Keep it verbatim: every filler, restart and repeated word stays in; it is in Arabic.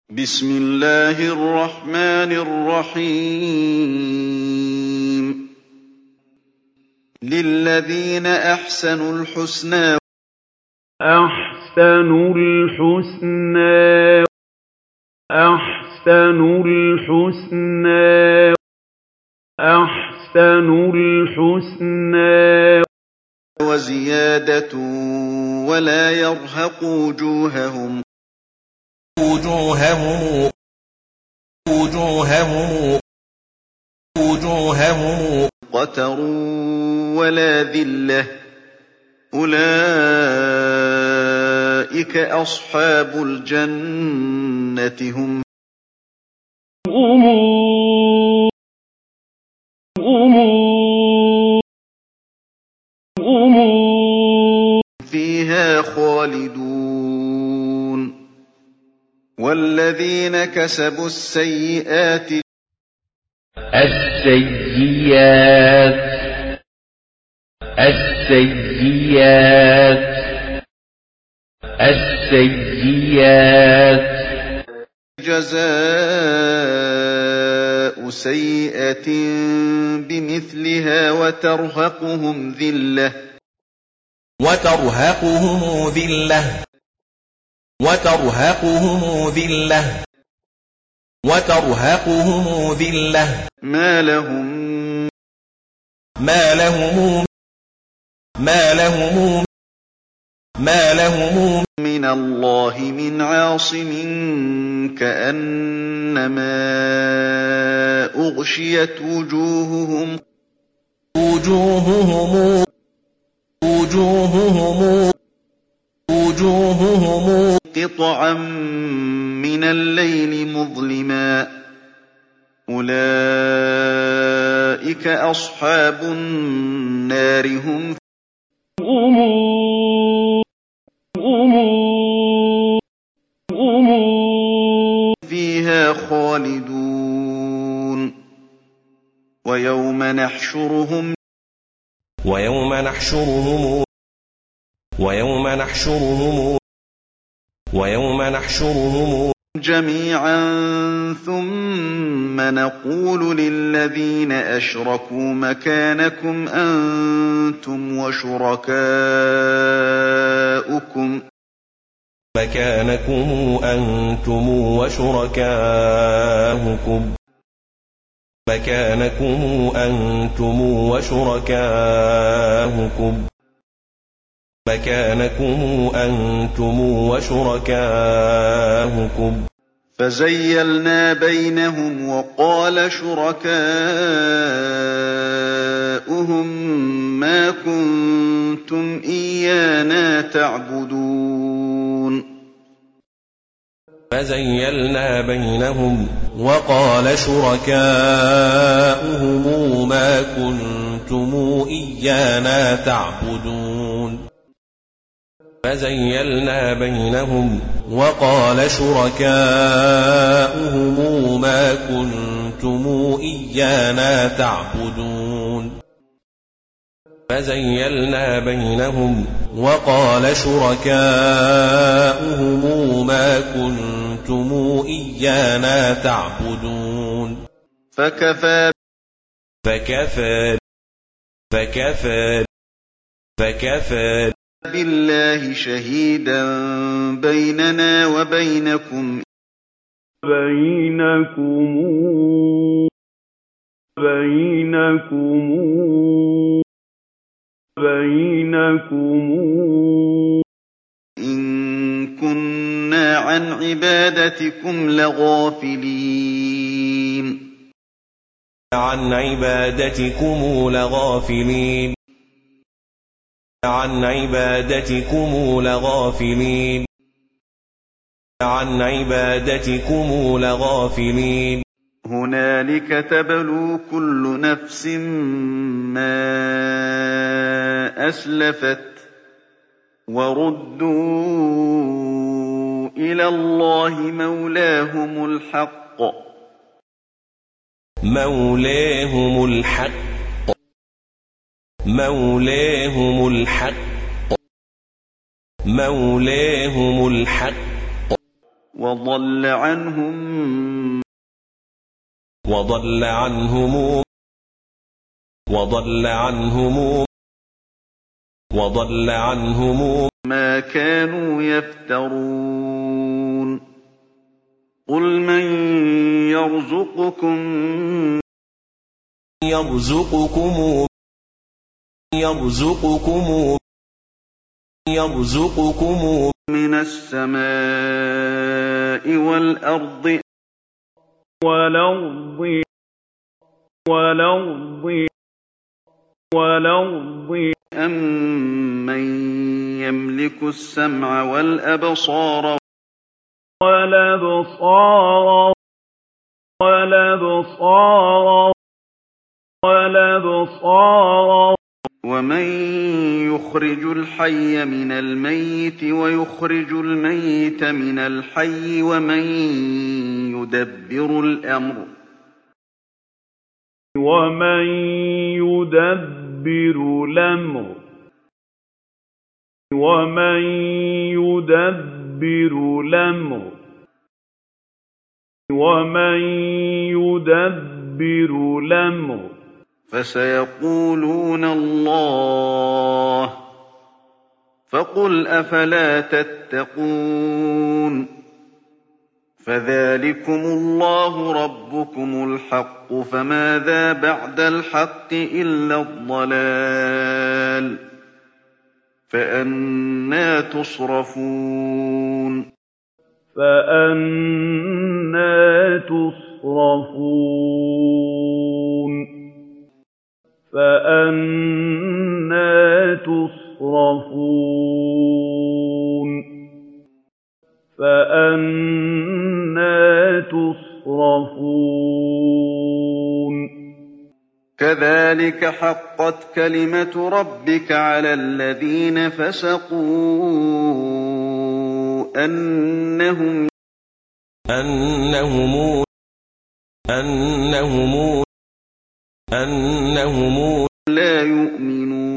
بسم الله الرحمن الرحيم للذين أحسنوا الحسنى أحسنوا الحسنى أحسنوا الحسنى أحسنوا الحسنى وزيادة ولا يرهق وجوههم وجوههم وجوههم وجوههم قتر ولا ذلة أولئك أصحاب الجنة هم أمور أمور أمور فيها خالدون والذين كسبوا السيئات السيئات السيئات السيئات جزاء سيئة بمثلها وترهقهم ذلة وترهقهم ذلة وترهقهم ذلة وترهقهم ذلة ما لهم ما لهم ما لهم ما لهم من الله من عاصم كأنما أغشيت وجوههم وجوههم وجوههم وجوههم قطعا من الليل مظلما أولئك أصحاب النار هم أمور أمور أمور فيها خالدون ويوم نحشرهم ويوم نحشرهم ويوم نحشرهم ويوم نحشرهم جميعا ثم نقول للذين أشركوا مكانكم أنتم وشركاؤكم مكانكم أنتم وشركاؤكم مكانكم أنتم وشركاؤكم مكانكم أنتم وشركاؤكم فزيلنا بينهم وقال شركاؤهم ما كنتم إيانا تعبدون فزيلنا بينهم وقال شركاؤهم ما كنتم إيانا تعبدون فزيلنا بينهم وقال شركاؤهم ما كنتم إيانا تعبدون فزيلنا بينهم وقال شركاؤهم ما كنتم إيانا تعبدون فكفى فكفى فكفى فكفى بالله شهيدا بيننا وبينكم بينكم بينكم بينكم إن كنا عن عبادتكم لغافلين عن عبادتكم لغافلين عن عبادتكم لغافلين عن عبادتكم لغافلين هنالك تبلو كل نفس ما أسلفت وردوا إلى الله مولاهم الحق مولاهم الحق مولاهم الحق مولاهم الحق وضل عنهم وضل عنهم وضل عنهم وضل عنهم ما كانوا يفترون قل من يرزقكم يرزقكم يرزقكم يرزقكم من السماء والأرض والأرض والأرض والأرض أَمَّن يملك السمع والأبصار والأبصار والأبصار والأبصار ومن يخرج الحي من الميت ويخرج الميت من الحي ومن يدبر الأمر ومن يدبر الأمر ومن يدبر الأمر ومن يدبر الأمر فسيقولون الله فقل أفلا تتقون فذلكم الله ربكم الحق فماذا بعد الحق إلا الضلال فأنى تصرفون فأنى تصرفون فأنى تصرفون فأنى تصرفون كذلك حقت كلمة ربك على الذين فسقوا أنهم أنهم أنهم أنهم لا يؤمنون